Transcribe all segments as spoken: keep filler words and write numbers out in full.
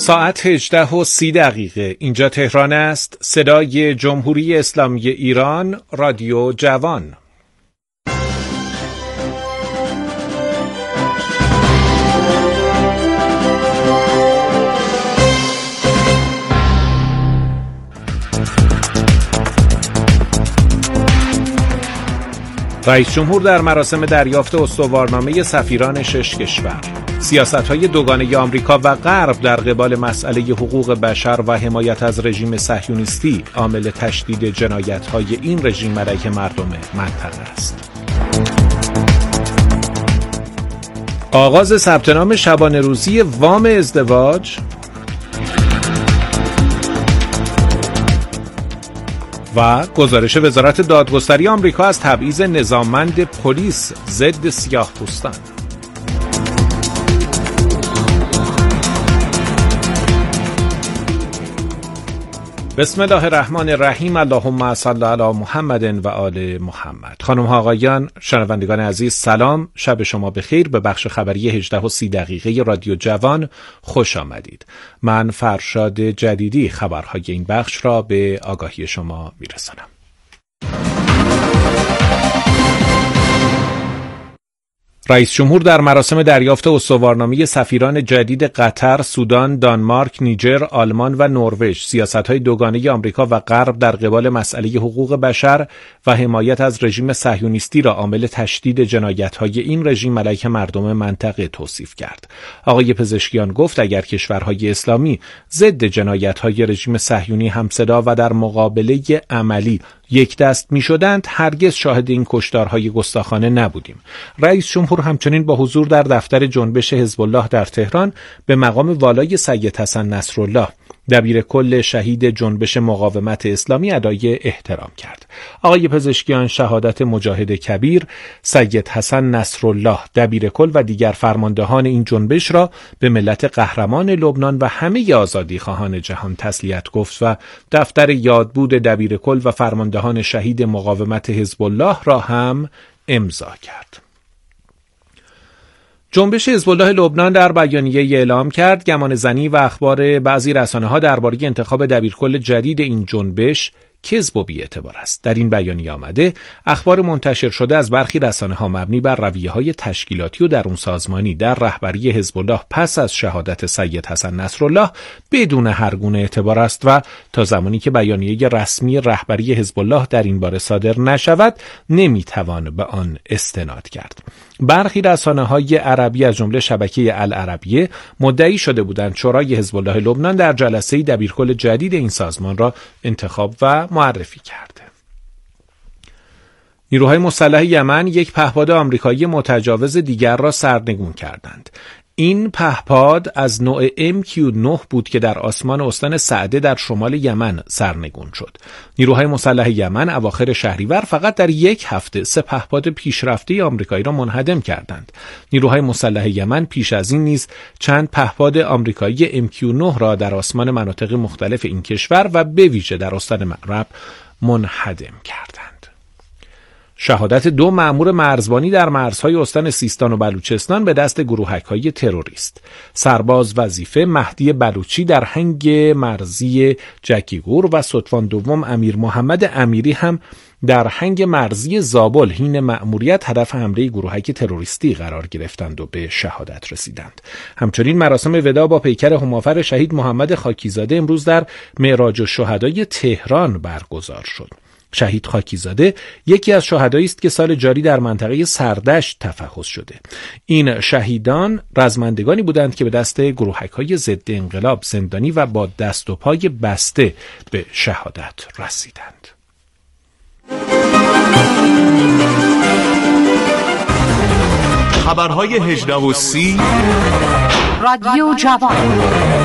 ساعت هجده و سی دقیقه اینجا تهران است. صدای جمهوری اسلامی ایران، رادیو جوان. رئیس جمهور در مراسم دریافت استوارنامه سفیران شش کشور. سیاست‌های دوگانه آمریکا و غرب در قبال مسئله حقوق بشر و حمایت از رژیم صهیونیستی عامل تشدید جنایت‌های این رژیم علیه مردم منطقه است. آغاز ثبت نام شبانه روزی وام ازدواج و گزارش وزارت دادگستری آمریکا از تبعیض نظاممند پلیس ضد سیاه‌پوستان. بسم الله الرحمن الرحیم. اللهم صل علی محمد و آل محمد. خانم ها آقایان، شنوندگان عزیز، سلام، شب شما بخیر. به بخش خبری هجده و سی دقیقه رادیو جوان خوش آمدید. من فرشاد جدیدی خبرهای این بخش را به آگاهی شما میرسانم. رئیس جمهور در مراسم دریافت استوارنامه سفیران جدید قطر، سودان، دانمارک، نیجر، آلمان و نروژ سیاست‌های دوگانه آمریکا و غرب در قبال مسئله حقوق بشر و حمایت از رژیم صهیونیستی را عامل تشدید جنایت‌های این رژیم علیه مردم منطقه توصیف کرد. آقای پزشکیان گفت اگر کشورهای اسلامی ضد جنایت‌های رژیم صهیونی همصدا و در مقابله عملی یک دست می شدند، هرگز شاهد این کشتارهای گستاخانه نبودیم. رئیس جمهور همچنین با حضور در دفتر جنبش حزب الله در تهران به مقام والای سید حسن نصرالله، دبیر کل شهید جنبش مقاومت اسلامی، ادای احترام کرد. آقای پزشکیان شهادت مجاهد کبیر سید حسن نصرالله، دبیر کل و دیگر فرماندهان این جنبش را به ملت قهرمان لبنان و همه آزادی خواهان جهان تسلیت گفت و دفتر یادبود دبیر کل و فرماندهان شهید مقاومت حزب الله را هم امضا کرد. جنبش حزب الله لبنان در بیانیه اعلام کرد گمان زنی و اخبار بعضی رسانه‌ها درباره انتخاب دبیرکل جدید این جنبش کذب و بی‌اعتبار است. در این بیانیه آمده اخبار منتشر شده از برخی رسانه‌ها مبنی بر رویه‌های تشکیلاتی و درون سازمانی در رهبری حزب الله پس از شهادت سید حسن نصرالله بدون هر گونه اعتبار است و تا زمانی که بیانیه رسمی رهبری حزب الله در این باره صادر نشود نمیتوان به آن استناد کرد. برخی رسانه‌های عربی از جمله شبکه العربیه مدعی شده بودند شورای حزب الله لبنان در جلسه دبیرکل جدید این سازمان را انتخاب و معرفی کرده. نیروهای مسلح یمن یک پهپاد آمریکایی متجاوز دیگر را سرنگون کردند. این پهپاد از نوع ام کیو نه بود که در آسمان استان سعده در شمال یمن سرنگون شد. نیروهای مسلح یمن اواخر شهریور فقط در یک هفته سه پهپاد پیشرفته آمریکایی را منهدم کردند. نیروهای مسلح یمن پیش از این نیز چند پهپاد آمریکایی ام کیو نه را در آسمان مناطق مختلف این کشور و به ویژه در استان معرب منهدم کردند. شهادت دو مأمور مرزبانی در مرزهای استان سیستان و بلوچستان به دست گروهک‌های تروریست. سرباز وظیفه مهدی بلوچی در هنگ مرزی جکیگور و ستوان دوم امیر محمد امیری هم در هنگ مرزی زابل حین مأموریت هدف حمله گروهک تروریستی قرار گرفتند و به شهادت رسیدند. همچنین مراسم وداع با پیکر همافر شهید محمد خاکیزاده امروز در معراج الشهدای تهران برگزار شد. شهید خاکیزاده یکی از شهدایی است که سال جاری در منطقه سردشت تفحص شده. این شهیدان رزمندگانی بودند که به دست گروهک‌های ضد انقلاب زندانی و با دست و پای بسته به شهادت رسیدند. خبرهای هجده و سی رادیو جوان.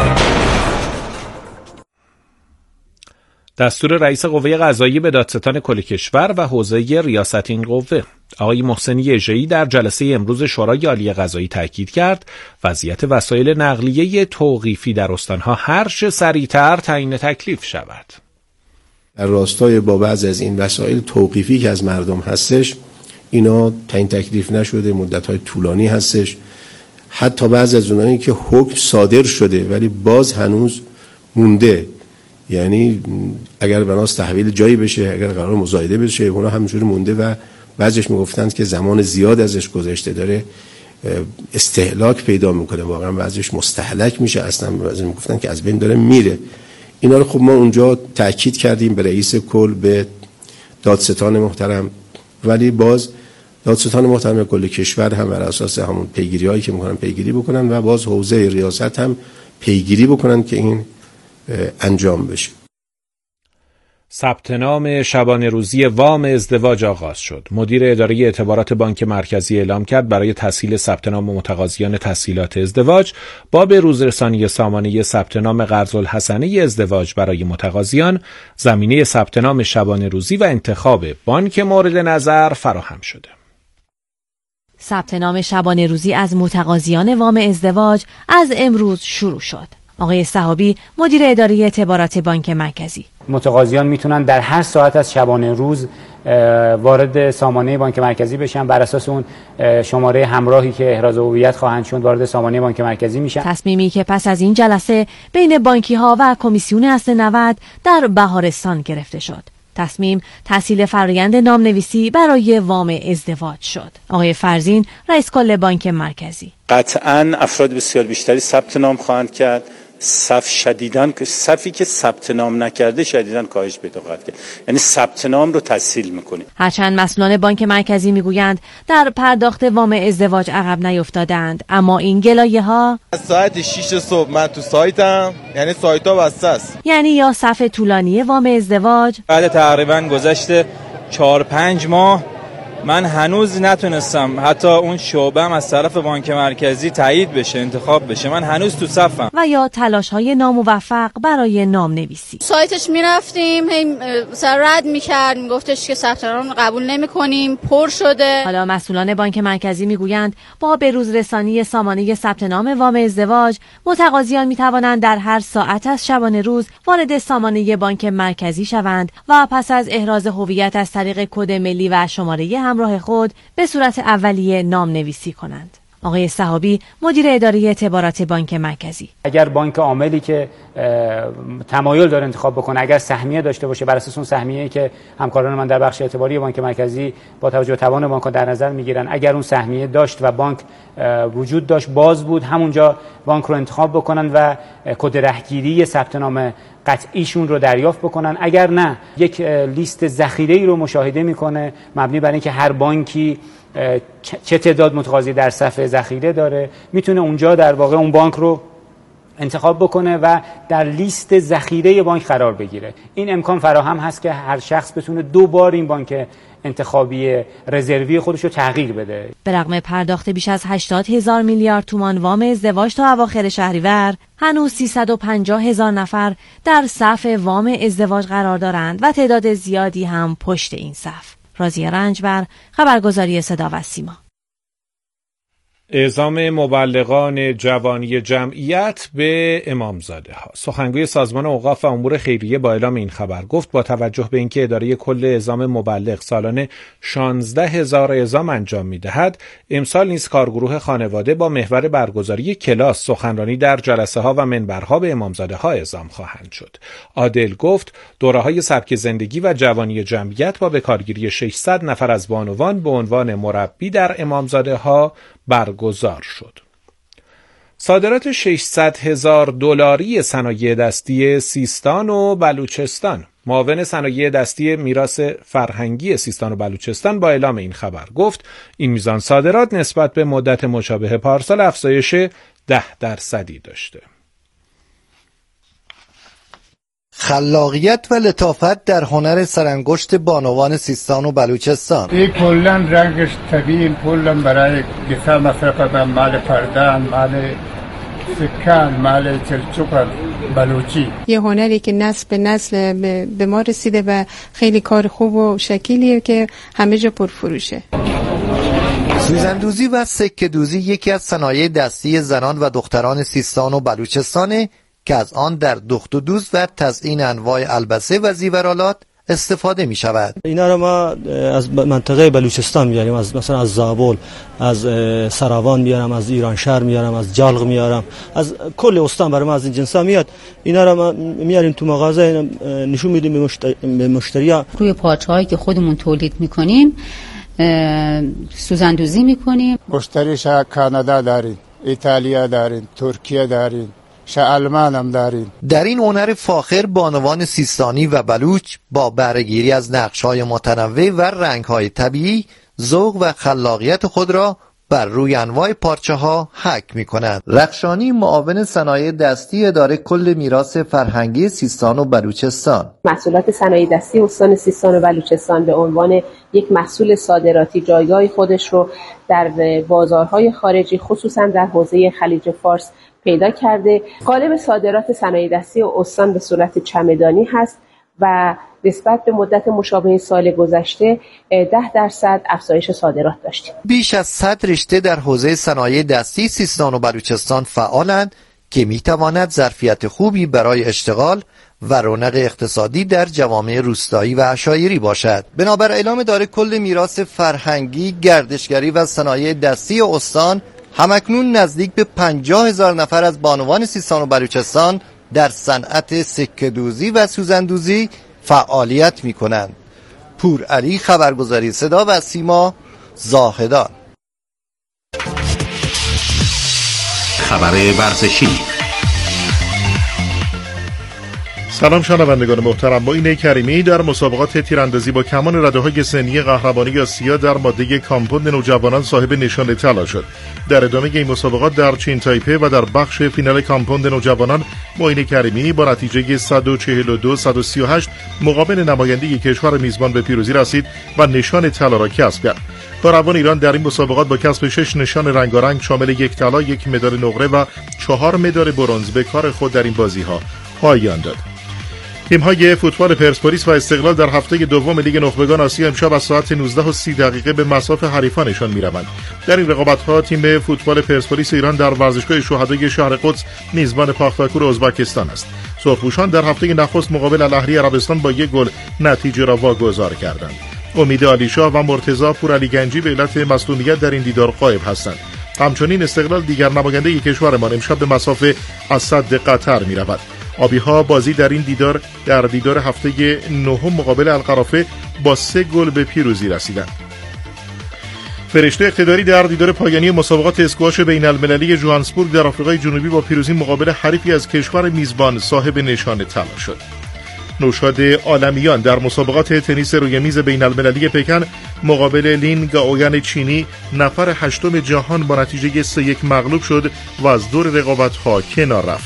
دستور رئیس قوه قضاییه به دادستان کل کشور و حوزه ریاست این قوه. آقای محسنی اژه‌ای در جلسه امروز شورای عالی قضایی تاکید کرد وضعیت وسایل نقلیه توقیفی در استانها هر چه سریعتر تعیین تکلیف شود. در راستای با بعضی از این وسایل توقیفی که از مردم هستش، اینا تعیین تکلیف نشده، مدت‌های طولانی هستش. حتی بعضی از اونایی که حکم صادر شده ولی باز هنوز مونده، یعنی اگر بناس تحویل جایی بشه، اگر قرار مزایده بشه، اونا همینجوری مونده و بعضیش میگفتند که زمان زیاد ازش گذشته، داره استهلاک پیدا میکنه، واقعا بعضیش مستهلک میشه، اصلا بعضی میگفتن که از بین داره میره. اینا رو خب ما اونجا تاکید کردیم به رئیس کل، به دادستان محترم، ولی باز دادستان محترم کل کشور هم بر اساس همون پیگیری هایی که میکنن پیگیری بکنن و باز حوزه ریاست هم پیگیری بکنن که این انجام بشه. ثبت نام شبانه روزی وام ازدواج آغاز شد. مدیر اداره اعتبارات بانک مرکزی اعلام کرد برای تسهیل ثبت نام متقاضیان تسهیلات ازدواج با به روز رسانی سامانه ثبت نام قرض الحسنه ازدواج برای متقاضیان زمینه ثبت نام شبانه روزی و انتخاب بانک مورد نظر فراهم شده. ثبت نام شبانه روزی از متقاضیان وام ازدواج از امروز شروع شد. آقای صحابی مدیر اداره اعتبارات بانک مرکزی: متقاضیان میتونن در هر ساعت از شبانه روز وارد سامانه بانک مرکزی بشن، بر اساس اون شماره همراهی که احراز هویت خواهند شد وارد سامانه بانک مرکزی میشن. تصمیمی که پس از این جلسه بین بانکی ها و کمیسیون اصل نود در بهارستان گرفته شد. تصمیم تسهیل فرآیند نامنویسی برای وام ازدواج شد. آقای فرزین رئیس کل بانک مرکزی: قطعاً افراد بسیار بیشتری ثبت نام خواهند کرد. صف شدیداً صفی که ثبت نام نکرده شدیداً کاهش پیدا خواهد کرد، یعنی ثبت نام رو تسهیل میکنیم. هرچند مسئولان بانک مرکزی میگویند در پرداخت وام ازدواج عقب نیفتادند، اما این گلایه ها از ساعت شش صبح من تو سایتم، یعنی سایت ها بسته است، یعنی یا صف طولانی وام ازدواج. بعد تقریباً گذشته چهار پنج ماه من هنوز نتونستم حتی اون شعبه‌ام از طرف بانک مرکزی تایید بشه، انتخاب بشه، من هنوز تو صفم. و یا تلاش‌های ناموفق برای نامنویسی. سایتش میرفتیم، هی سر رد می‌کرد، میگفتش که ثبت نام قبول نمی‌کنیم، پر شده. حالا مسئولان بانک مرکزی میگویند با بروز رسانی سامانه ثبت نام وام ازدواج، متقاضیان میتوانند در هر ساعت از شبانه روز وارد سامانه بانک مرکزی شوند و پس از احراز هویت از طریق کد ملی و شماره همراه خود به صورت اولیه نام نویسی کنند. آقای صحابی مدیر اداره اعتبارات بانک مرکزی: اگر بانک عاملی که تمایل داره انتخاب بکنه، اگر سهمیه داشته باشه، بر اساس اون سهمیه‌ای که همکاران من در بخش اعتباری بانک مرکزی با توجه به توان بانک‌ها در نظر میگیرن، اگر اون سهمیه داشت و بانک وجود داشت، باز بود، همونجا بانک رو انتخاب بکنن و کد رهگیری ثبت نام قطعیشون رو دریافت بکنن. اگر نه، یک لیست ذخیره‌ای رو مشاهده میکنه مبنی بر اینکه هر بانکی چه تعداد متقاضی در صف ذخیره داره، میتونه اونجا در واقع اون بانک رو انتخاب بکنه و در لیست ذخیره بانک قرار بگیره. این امکان فراهم هست که هر شخص بتونه دو بار این بانک انتخابی رزروی خودش رو تغییر بده. به رغم پرداخت بیش از هشتاد هزار میلیارد تومان وام ازدواج تا اواخر شهریور، هنوز سیصد و پنجاه هزار نفر در صف وام ازدواج قرار دارند و تعداد زیادی هم پشت این صف. راضیه رنجبر، خبرگزاری صدا و سیما. اعزام مبلغان جوانی جمعیت به امامزاده ها. سخنگوی سازمان اوقاف و امور خیریه با اعلام این خبر گفت با توجه به اینکه اداره کل اعزام مبلغ سالانه شانزده هزار اعزام انجام می‌دهد، امسال نیز کارگروه خانواده با محور برگزاری کلاس، سخنرانی در جلسه ها و منبرها به امامزاده ها اعزام خواهند شد. عادل گفت دوره‌های سبک زندگی و جوانی جمعیت با بکارگیری ششصد نفر از بانوان به عنوان مربی در امامزاده ها برگزار شد. صادرات ششصد هزار دلاری صنایع دستی سیستان و بلوچستان. معاون صنایع دستی میراث فرهنگی سیستان و بلوچستان با اعلام این خبر گفت این میزان صادرات نسبت به مدت مشابه پارسال افزایش ده درصدی داشته. خلاقیت و لطافت در هنر سرانگشت بانوان سیستان و بلوچستان. این کلا رنگش طبیعی، کلا برای گیسا مصرف مال پردان، مال سکان، مال چلچوک بلوچی. یه هنری که نسل به نسل به ما رسیده و خیلی کار خوب و شکلیه که همه جا پرفروشه. سوزندوزی و سکه دوزی یکی از صنایع دستی زنان و دختران سیستان و بلوچستانه که از آن در دخت و دوز و تزیین انواع البسه و زیورالات استفاده می شود. اینا رو ما از منطقه بلوچستان میاریم، از مثلا از زابل، از سراوان میارم، از ایران شهر میارم، از جلق میارم، از کل استان برای ما از این جنسا میاد. اینا رو ما میاریم تو مغازه نشون میدیم به مشتری به مشتری‌ها. روی پارچه‌هایی که خودمون تولید میکنیم سوزندوزی میکنیم. مشتری شا کانادا داریم، ایتالیا داریم، ترکیه داریم، شا آلمان هم داریم. در این هنر فاخر بانوان سیستانی و بلوچ با بهره‌گیری از نقش‌های متنوع و رنگ‌های طبیعی ذوق و خلاقیت خود را بر روی انواع پارچه ها حک می کنند. رخشانی معاون صنایع دستی اداره کل میراث فرهنگی سیستان و بلوچستان: محصولات صنایع دستی استان سیستان و بلوچستان به عنوان یک محصول صادراتی جایگاه خودش رو در بازارهای خارجی خصوصا در حوزه خلیج فارس پیدا کرده. قالب صادرات صنایع دستی استان به صورت چمدانی هست و نسبت به مدت مشابه سال گذشته ده درصد افزایش صادرات داشتیم. بیش از صد رشته در حوزه صنایع دستی سیستان و بلوچستان فعالند که میتواند ظرفیت خوبی برای اشتغال و رونق اقتصادی در جوامع روستایی و عشایری باشد. بنابر اعلام اداره کل میراث فرهنگی، گردشگری و صنایع دستی استان، همکنون نزدیک به پنجاه هزار نفر از بانوان سیستان و بلوچستان در صنعت سکه‌دوزی و سوزندوزی فعالیت می کنند. پور علی، خبرگزاری صدا و سیما، زاهدان. خبر ورزشی. سلام شنوندگان محترم، با اینه کریمی در مسابقات تیراندازی با کمان رده‌های سنی قهرمانی آسیا در ماده کامپوند نوجوانان صاحب نشان طلا شد. در ادامه این مسابقات در چین تایپه و در بخش فینال کامپوند نوجوانان معین کریمی با نتیجه صد و چهل و دو صد و سی و هشت مقابل نماینده کشور میزبان به پیروزی رسید و نشان طلا را کسب کرد. کاروان ایران در این مسابقات با کسب شش نشان رنگارنگ شامل یک طلا، یک مدال نقره و چهار مدال برنز به کار خود در این بازی‌ها پایان داد. تیم‌های فوتبال پرسپولیس و استقلال در هفته دوم لیگ نخبگان آسیا امشب از ساعت نوزده و سی دقیقه به مصاف حریفانشان می‌روند. در این رقابت‌ها تیم فوتبال پرسپولیس ایران در ورزشگاه شهدای شهر قدس میزبان پاختاکور ازبکستان است. سرخپوشان در هفته نخست مقابل الاهلی عربستان با یک گل نتیجه را واگذار کردند. امید علیشاه و مرتضی پورعلی گنجی به علت مصدومیت در این دیدار غایب هستند. همچنین استقلال دیگر نماینده کشورمان امشب به مصاف اسد قطر می‌رود. آبی‌ها بازی در این دیدار در دیدار هفته نهم مقابل القرافه با سه گل به پیروزی رسیدند. فرشته اقتداری در دیدار پایانی مسابقات اسکواش بین المللی ژوهانسبورگ در آفریقای جنوبی با پیروزی مقابل حریفی از کشور میزبان صاحب نشان طلا شد. نوشاد عالمیان در مسابقات تنیس روی میز بین المللی پکن مقابل لین گاویان چینی نفر هشتم جهان با نتیجه سه یک مغلوب شد و از دور رقابت‌ها کنار رفت.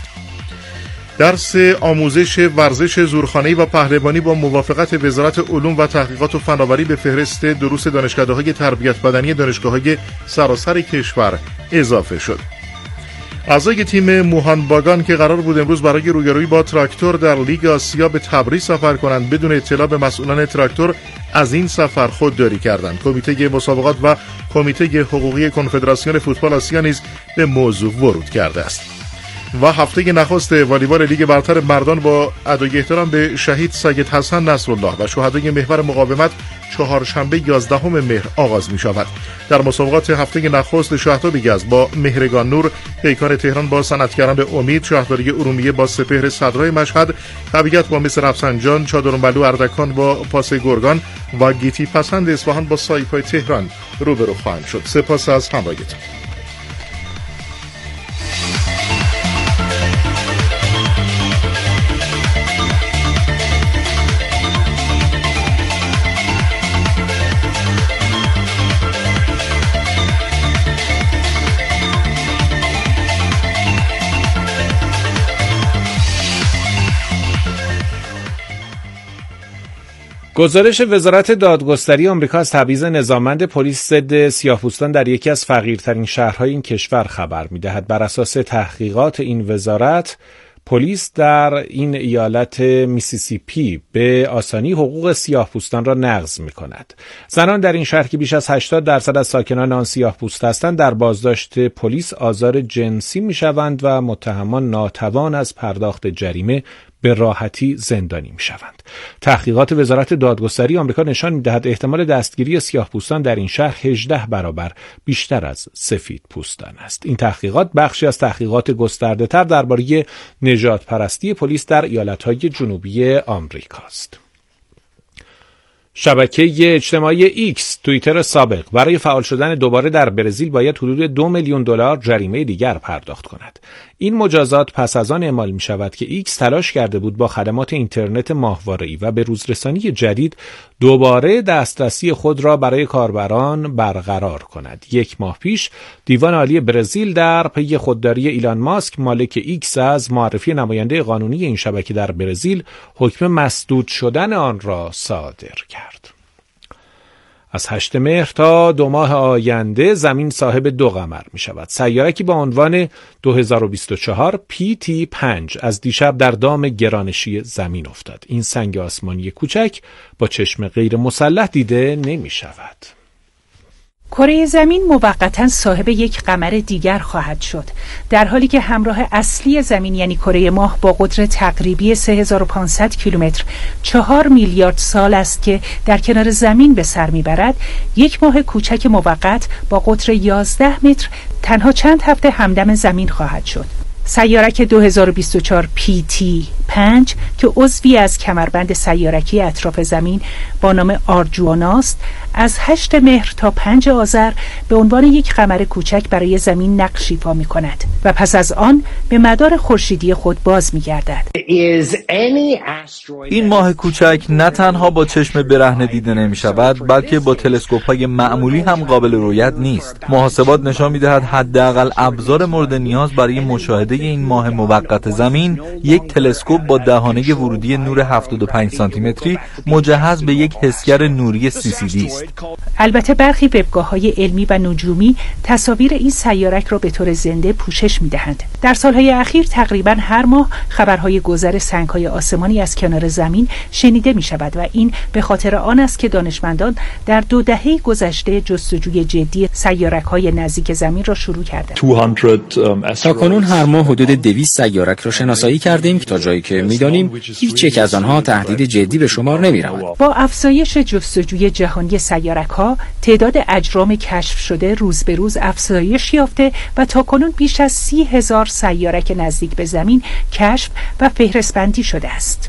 درس آموزش ورزش زورخانه‌ای و پهلوانی با موافقت وزارت علوم و تحقیقات و فناوری به فهرست دروس دانشکده‌های تربیت بدنی دانشگاه‌های سراسر کشور اضافه شد. اعضای تیم موهان باگان که قرار بود امروز برای رویارویی با تراکتور در لیگ آسیا به تبریز سفر کنند بدون اطلاع به مسئولان تراکتور از این سفر خودداری کردند. کمیته مسابقات و کمیته حقوقی کنفدراسیون فوتبال آسیا نیز به موضوع ورود کرده است. و هفته نخست والیبال لیگ برتر مردان با ادای احترام به شهید سید حسن نصرالله و شهدای محور مقاومت چهارشنبه یازدهم مهر آغاز می شود. در مسابقات هفته نخست شهدای گز با مهرگان نور، پیکان تهران با صنعتگران به امید، شهرداری ارومیه با سپهر صدرای مشهد، طبیعت با مصر رفسنجان، چادرملو اردکان با پاس گرگان و گیتی پسند اصفهان با سایپای تهران روبرو خواهند شد. سپاس از همراهیتان. گزارش وزارت دادگستری آمریکا از تبعیض نظاممند پلیس ضد سیاه‌پوستان در یکی از فقیرترین شهرهای این کشور خبر می‌دهد. بر اساس تحقیقات این وزارت، پلیس در این ایالت میسیسیپی به آسانی حقوق سیاه‌پوستان را نقض می‌کند. زنان در این شهر که بیش از هشتاد درصد از ساکنان آن سیاه‌پوست هستند، در بازداشت پلیس آزار جنسی می‌شوند و متهمان ناتوان از پرداخت جریمه به راحتی زندانی میشوند. تحقیقات وزارت دادگستری آمریکا نشان میدهد احتمال دستگیری سیاه‌پوستان در این شهر هجده برابر بیشتر از سفید پوستان است. این تحقیقات بخشی از تحقیقات گسترده‌تر درباره نژاد پرستی پلیس در ایالت‌های جنوبی آمریکاست. شبکه اجتماعی ایکس، توییتر سابق، برای فعال شدن دوباره در برزیل باید حدود دو میلیون دلار جریمه دیگر پرداخت کند. این مجازات پس از آن اعمال می شود که ایکس تلاش کرده بود با خدمات اینترنت ماهواره‌ای و به روزرسانی جدید دوباره دسترسی خود را برای کاربران برقرار کند. یک ماه پیش دیوان عالی برزیل در پی خودداری ایلان ماسک مالک ایکس از معرفی نماینده قانونی این شبکه در برزیل حکم مسدود شدن آن را صادر کرد. از هشتم مهر تا دو ماه آینده زمین صاحب دو قمر می شود. سیاره‌ای با عنوان دو هزار و بیست و چهار پی تی پنج از دیشب در دام گرانشی زمین افتاد. این سنگ آسمانی کوچک با چشم غیر مسلح دیده نمی شود. کره زمین موقتاً صاحب یک قمر دیگر خواهد شد، در حالی که همراه اصلی زمین یعنی کره ماه با قطر تقریبی سه هزار و پانصد کیلومتر چهار میلیارد سال است که در کنار زمین به سر میبرد. یک ماه کوچک موقت با قطر یازده متر تنها چند هفته همدم زمین خواهد شد. سیارک دو هزار و بیست و چهار پی تی پنج که عضوی از کمربند سیارکی اطراف زمین با نام آرجواناست، از هشتم مهر تا پنجم آذر به عنوان یک قمر کوچک برای زمین نقش ایفا می کند و پس از آن به مدار خورشیدی خود باز می گردد. این ماه کوچک نه تنها با چشم برهنه دیده نمی شود، بلکه با تلسکوپ های معمولی هم قابل رؤیت نیست. محاسبات نشان می دهد حداقل ابزار مورد نیاز برای مشاهده این ماه موقت زمین یک تلسکوپ با دهانه ورودی نور هفتاد و پنج سانتی متری مجهز به یک حسگر نوری سی سی دی است. البته برخی وبگاه‌های علمی و نجومی تصاویر این سیارک را به طور زنده پوشش می‌دهند. در سالهای اخیر تقریباً هر ماه خبرهای گذر سنگ‌های آسمانی از کنار زمین شنیده می‌شود و این به خاطر آن است که دانشمندان در دو دهه گذشته جستجوی جدی سیارک‌های نزدیک زمین را شروع کردند. تا کنون هر ماه حدود دویست سیارک را شناسایی کردیم که تا جایی که می‌دانیم هیچ یک از آنها تهدید جدی به شمار نمی‌روند. با افزایش جستجوی جهانی سیارک‌ها، تعداد اجرام کشف شده روز به روز افزایش یافته و تاکنون بیش از سی هزار سیارک نزدیک به زمین کشف و فهرست‌بندی شده است.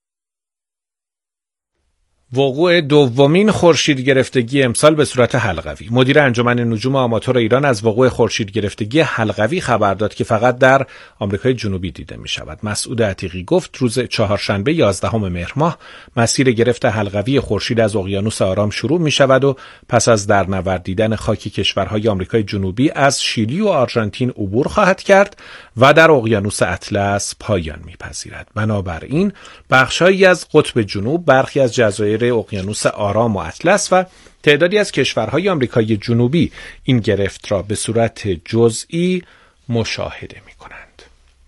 وقوع دومین خورشید گرفتگی امسال به صورت حلقوی. مدیر انجمن نجوم آماتور ایران از وقوع خورشید گرفتگی حلقوی خبر داد که فقط در آمریکای جنوبی دیده می شود. مسعود عتیقی گفت روز چهارشنبه یازدهم مهر ماه مسیر گرفت حلقوی خورشید از اقیانوس آرام شروع می شود و پس از درنوردیدن خاک کشورهای آمریکای جنوبی از شیلی و آرژانتین عبور خواهد کرد و در اقیانوس اطلس پایان می پذیرد. بنابراین بخشهایی از قطب جنوب، برخی از جزایر اقیانوس آرام و اطلس و تعدادی از کشورهای آمریکای جنوبی این گرفت را به صورت جزئی مشاهده می کنند.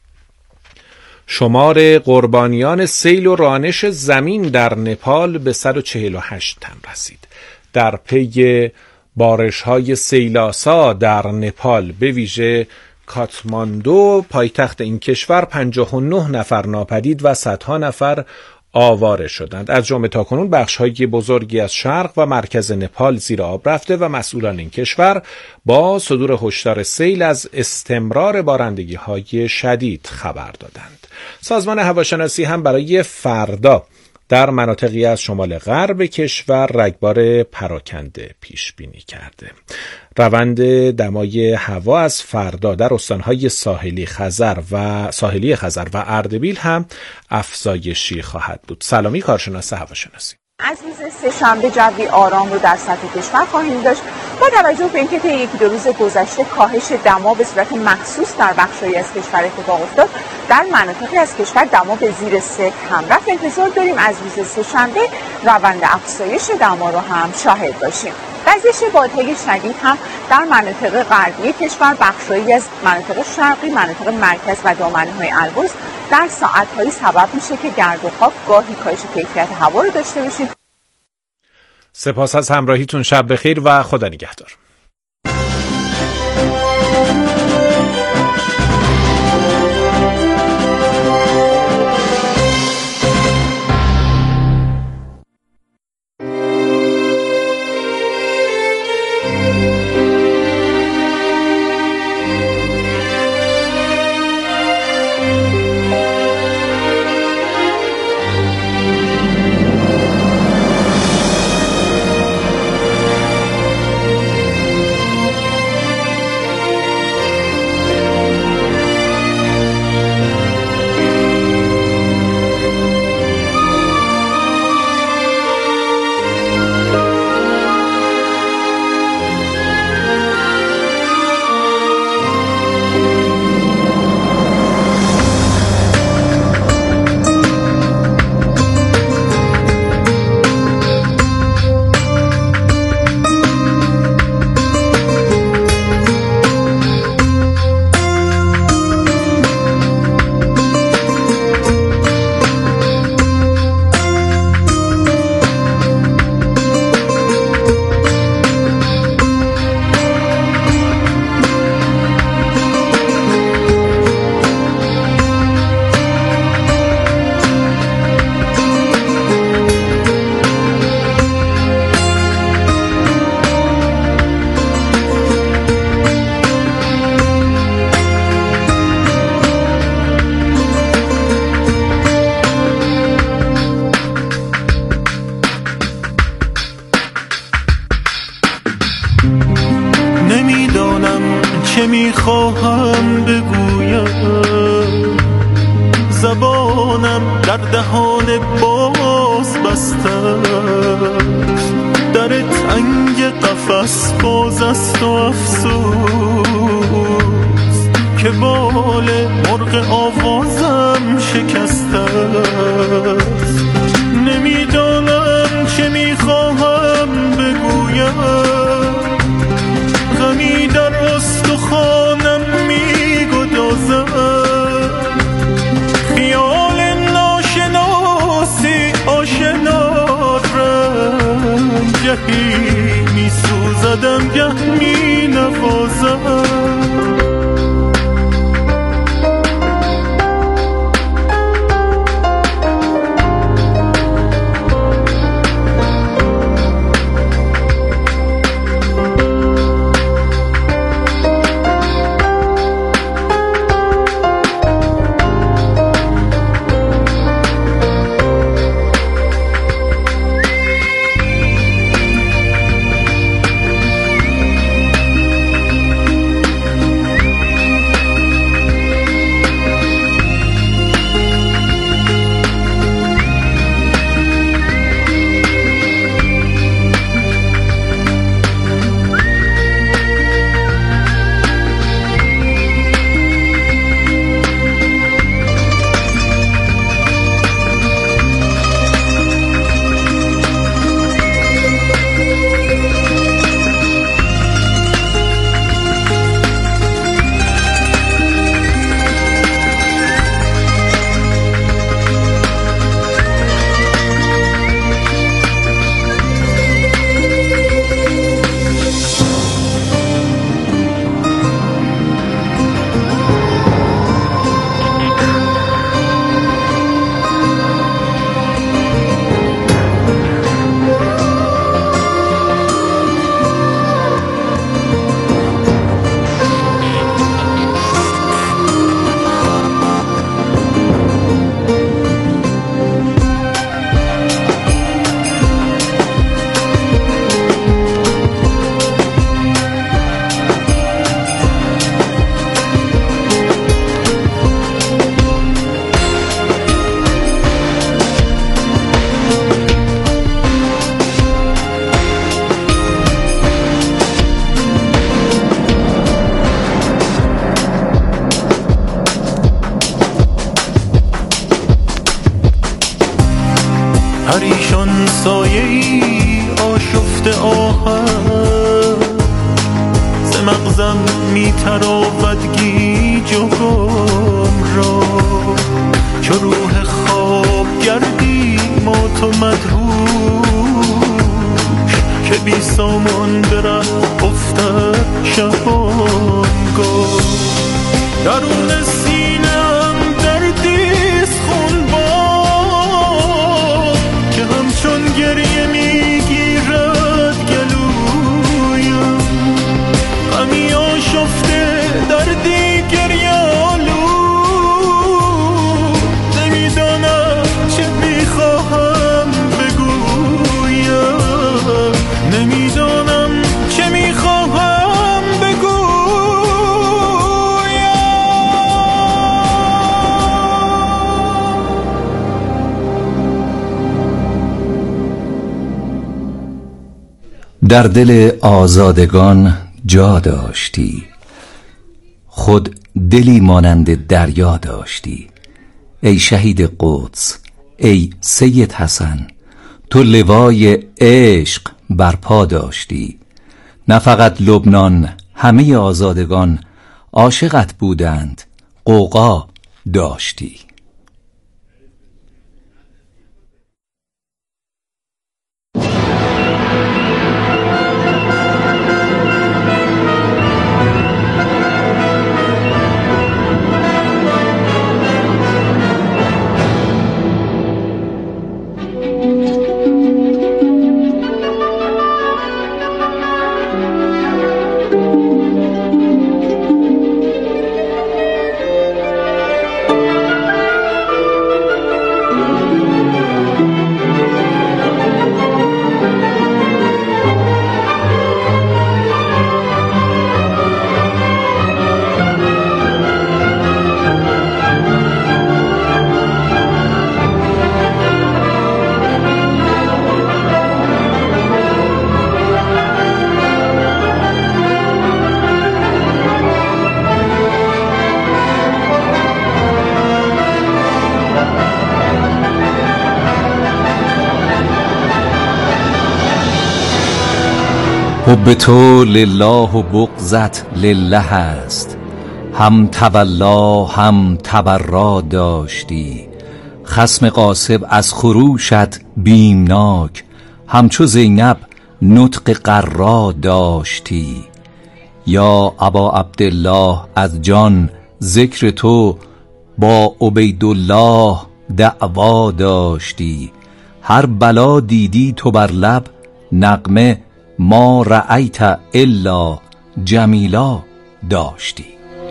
شمار قربانیان سیل و رانش زمین در نپال به صد و چهل و هشت تن رسید. در پی بارش‌های سیلاسا در نپال به ویژه کاتماندو پایتخت این کشور پنجاه و نه نفر ناپدید و صدها نفر آواره شدند. از جمله تاکنون بخش‌های بزرگی از شرق و مرکز نپال زیر آب رفته و مسئولان این کشور با صدور هشدار سیل از استمرار بارندگی‌های شدید خبر دادند. سازمان هواشناسی هم برای فردا در مناطقی از شمال غرب کشور رگبار پراکنده پیش بینی کرده. روند دمای هوا از فردا در استانهای ساحلی خزر و ساحلی خزر و اردبیل هم افزایشی خواهد بود. سلامی کارشناس هواشناسی. از روز سه‌شنبه جوی آرام رو در سطح کشور خواهیم داشت با توجه به اینکه طی یکی دو روز گذشته کاهش دما به صورت مخصوص در بخش‌هایی از کشور اتفاق افتاد، در مناطقی از کشور دما به زیر صفر هم رفت. انتظار داریم از روز سه‌شنبه روند افزایش دما رو هم شاهد باشیم. وزش بادهای شدید هم در مناطق غربی کشور، بخش‌هایی از مناطق شرقی، مناطق مرکز و دامنه‌های البرز در ساعت‌هایی سبب میشه که گرد و خاک گاهی کاهش کیفیت هوا رو داشته باشیم. سپاس از همراهیتون، شب بخیر و خدا نگهدار. چه میخواهم بگویم، زبانم در دهان باز بسته است، در تنگ قفس باز است و افسوس که بال مرغ آوازم شکسته است. نمیدانم چه میخواهم بگویم، غمی در استخوانم میگدازد، خیال ناشناسی آشنا رنگ، گهی میسوزدم گه مینوازم. پریشان سایه‌ای آشفته آهن، ز مغزم میتراود گیج و گم را، چو روح خواب گردی مات و مدهوش، که بی سامان به ره افتد شبانگاه. درون سینم دردیست خونبار، که همچون گریه میگیرد گلویم، غمی آشفته دردی گریه آلود. نمیدانم چه میخواهم بگویم، نمیدانم چه میخواهم بگویم. در دل آزادگان جا داشتی، خود دلی مانند دریا داشتی. ای شهید قدس، ای سید حسن، تو لوای عشق برپا داشتی. نه فقط لبنان، همه آزادگان عاشقت بودند، غوغا داشتی. حب تو لله و بغضت لله است، هم تولا هم تبرا داشتی. خصم غاصب از خروشت بیمناک، همچو زینب نطق قرا داشتی. یا ابا عبدالله از جان ذکر تو با عبیدالله دعوا داشتی. هر بلا دیدی تو بر لب نغمه، ما رأیت الا جمیلا داشتی.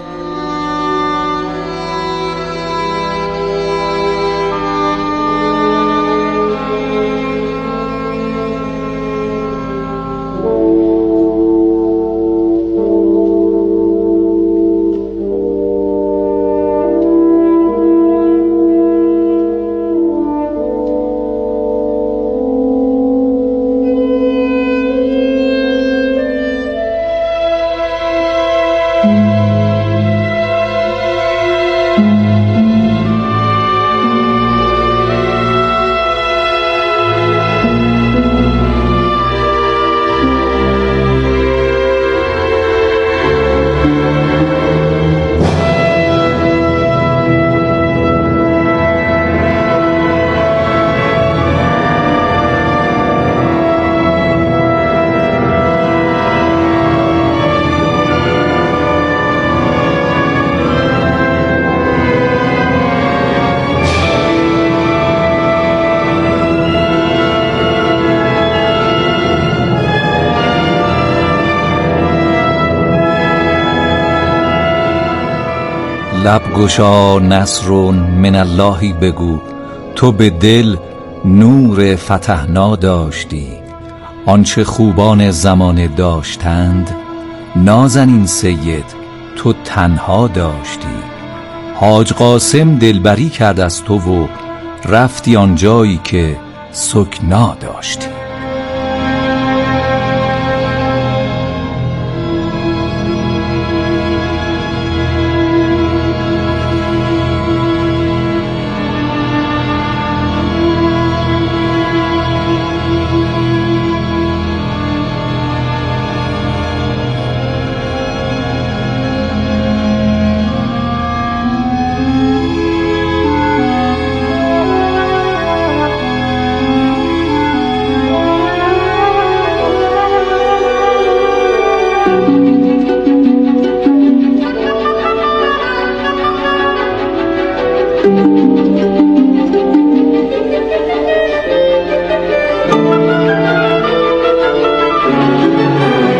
لب گشا نصر من اللهی بگو، تو به دل نور فتحنا داشتی. آنچه خوبان زمانه داشتند نازنین سید تو تنها داشتی. حاج قاسم دلبری کرد از تو و رفتی آنجایی که سکنا داشتی.